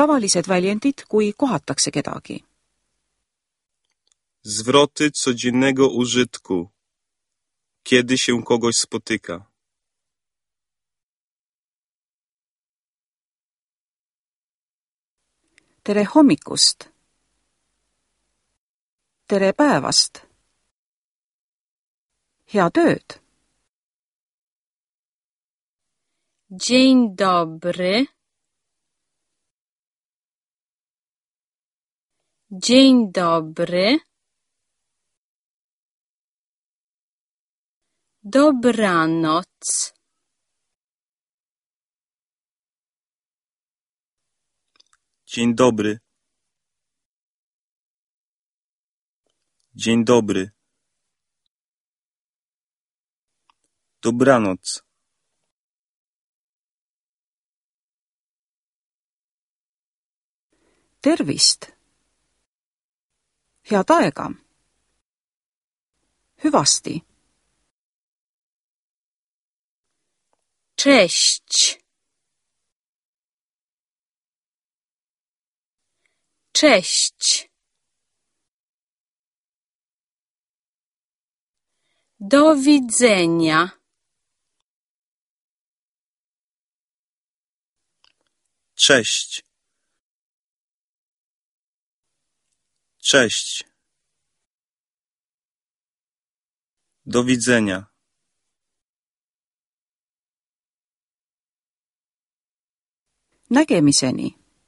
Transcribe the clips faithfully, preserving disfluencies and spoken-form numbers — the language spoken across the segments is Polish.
Tavalised väljendid, kui kohatakse kedagi. Zwroty codziennego użytku, kiedy się kogoś spotyka. Tere hommikust! Tere päevast! Head ööd! Dzień dobry. Dzień dobry. Dobranoc. Dzień dobry. Dzień dobry. Dobranoc. Tervist! Head aega! Hüvasti! Cześć. Cześć. Do widzenia. Cześć. Cześć. Do widzenia. Nägemiseni!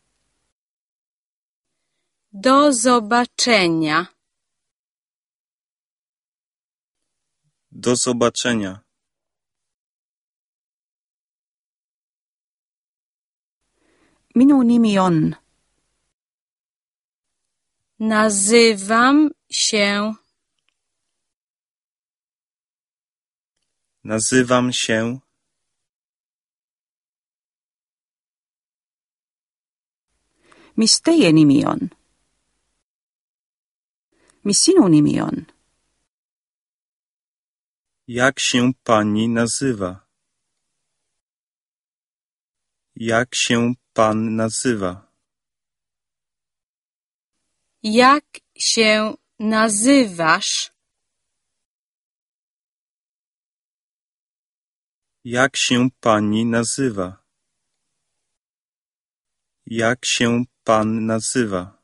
Do zobaczenia. Do zobaczenia. Minu nimi on. Nazywam się. Nazywam się. Mis teie nimi on? Mis sinu nimi on? Jak się pani nazywa? Jak się pan nazywa? Jak się nazywasz? Jak się pani nazywa? Jak się pan nazywa?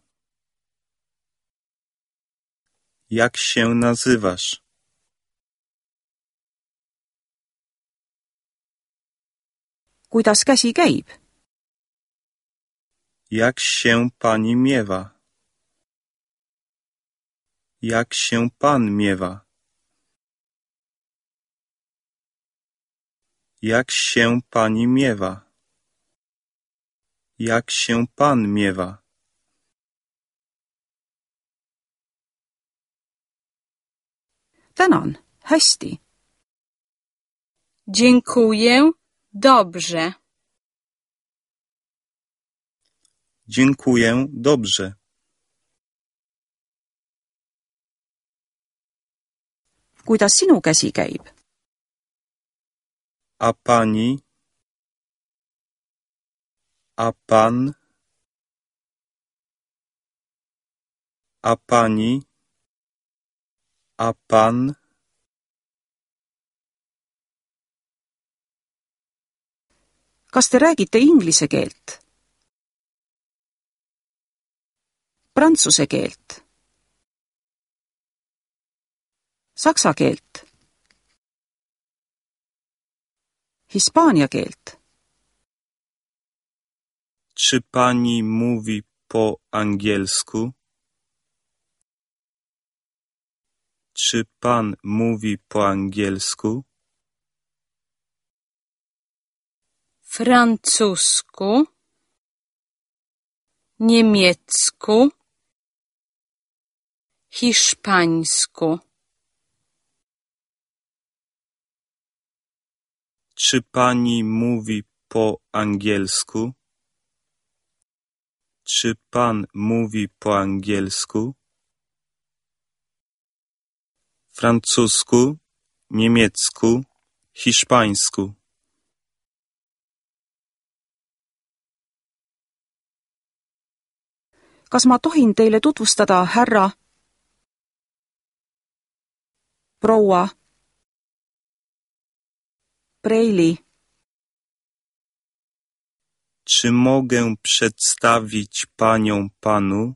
Jak się nazywasz? Kuidas käsi käib? Jak się pani miewa? Jak się pan miewa? Jak się pani miewa? Jak się pan miewa? Tänan, hästi. Dziękuję, dobrze. Dziękuję, dobrze. Kuidas sinu käsi käib? A pani? A pan? A pani? A pan? Kas te räägite inglise keelt? Prantsuse keelt? Saksa keelt? Hispaania keelt? Czy pani mówi po angielsku? Czy pan mówi po angielsku? Francusku, niemiecku, hiszpańsku. Czy pani mówi po angielsku? Czy pan mówi po angielsku? Francusku, niemiecku, hiszpańsku. Kas ma tohin teile tutvustada härra, proua Preili? Czy mogę przedstawić panią panu?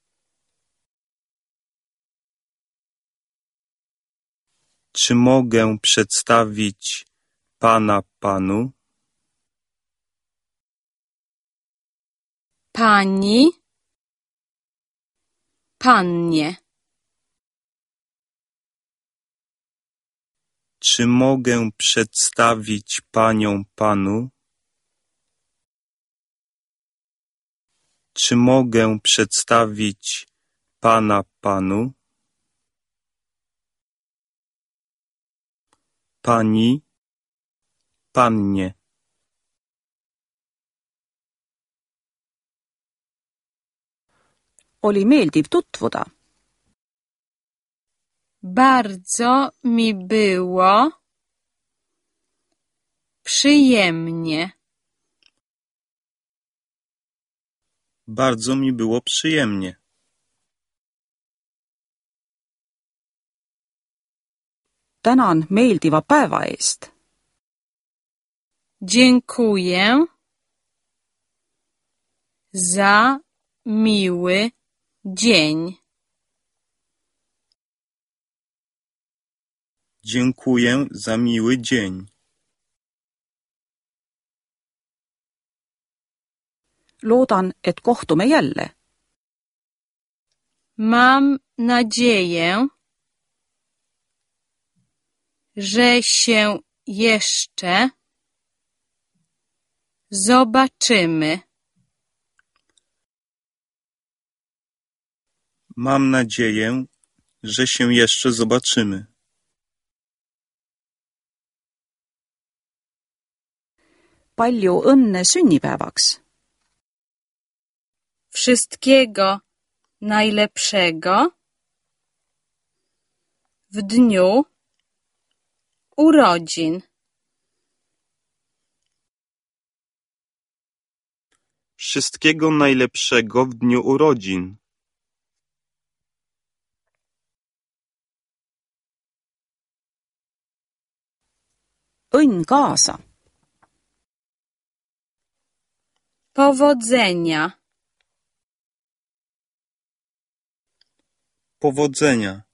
Czy mogę przedstawić pana panu? Pani, pannie. Czy mogę przedstawić panią panu? Czy mogę przedstawić pana panu? Pani, pannie. Oli meeldiv tutvuda. Bardzo mi było przyjemnie. Bardzo mi było przyjemnie. Tänan meeldiva päeva eest. Dziękuję za miły dzień. Dziękuję za miły dzień. Loodan, et kohtume jälle. Mam nadzieję, że się jeszcze zobaczymy. Mam nadzieję, że się jeszcze zobaczymy. Palju õnne sünnipäevaks. Wszystkiego najlepszego w dniu urodzin. Wszystkiego najlepszego w dniu urodzin. Õnn kaasa. Powodzenia. Powodzenia.